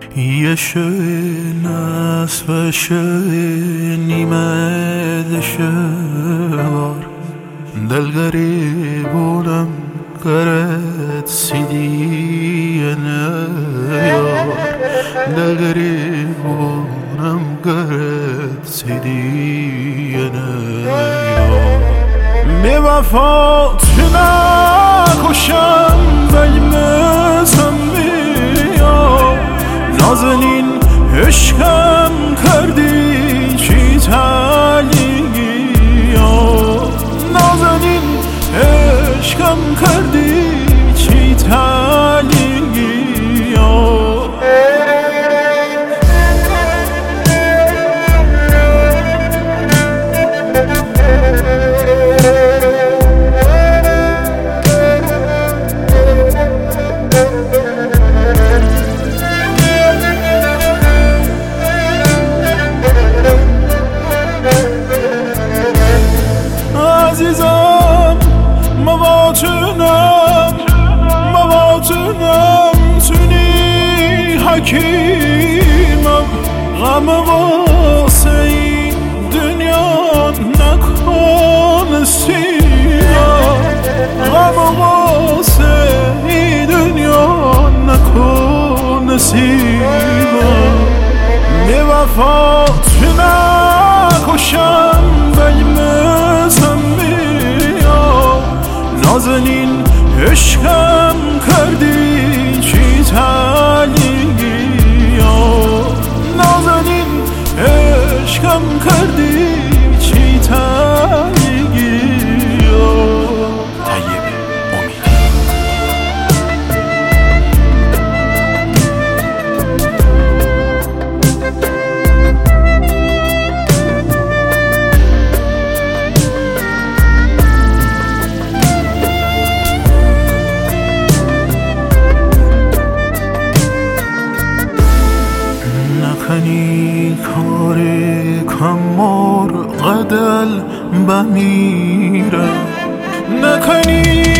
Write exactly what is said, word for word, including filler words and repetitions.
یه شه نصف شه نیمه دشه var دل غریبونم قرد سیدیه یار دل غریبونم قرد سیدیه یار بی وفا تو نکشم بگمزم بیا نازنین عشقم کردی چی تلیگی نازنین عشقم کردی چی تلیگی عزیزم مواطنم مواطنم تونی حکیمم غم واسه این دنیا نکن سیرم غم واسه این دنیا نکن سیرم بی وفا تو نکشم بگمزم بیا نازنین عشقم کردی چی تلیگی نازنین عشقم کردی چی تلیگی طیب امیدی نکنی کار کمار قدل بمیره نکنی